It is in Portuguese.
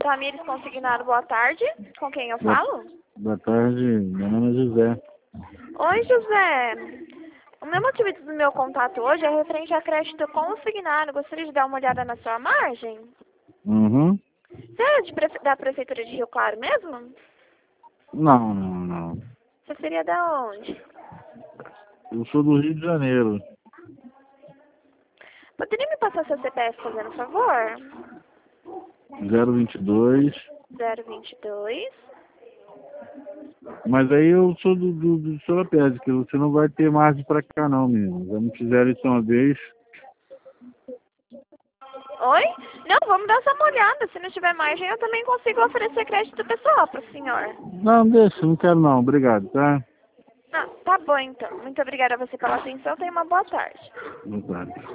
Ramires Consignado, boa tarde. Com quem eu falo? Boa tarde, meu nome é José. Oi, José. O meu motivo do meu contato hoje é referente a crédito consignado. Gostaria de dar uma olhada na sua margem? Uhum. Você é da Prefeitura de Rio Claro mesmo? Não. Você seria da onde? Eu sou do Rio de Janeiro. Poderia me passar seu CPF, fazendo favor? 022. 022. Mas aí eu sou do Sorapédica, que você não vai ter margem pra cá não, menino. Já me fizeram isso uma vez. Oi? Não, vamos dar só uma olhada. Se não tiver margem, eu também consigo oferecer crédito pessoal para o senhor. Não, deixa, não quero não. Obrigado, tá? Ah, tá bom então. Muito obrigada a você pela atenção. Tenha uma boa tarde. Boa tarde.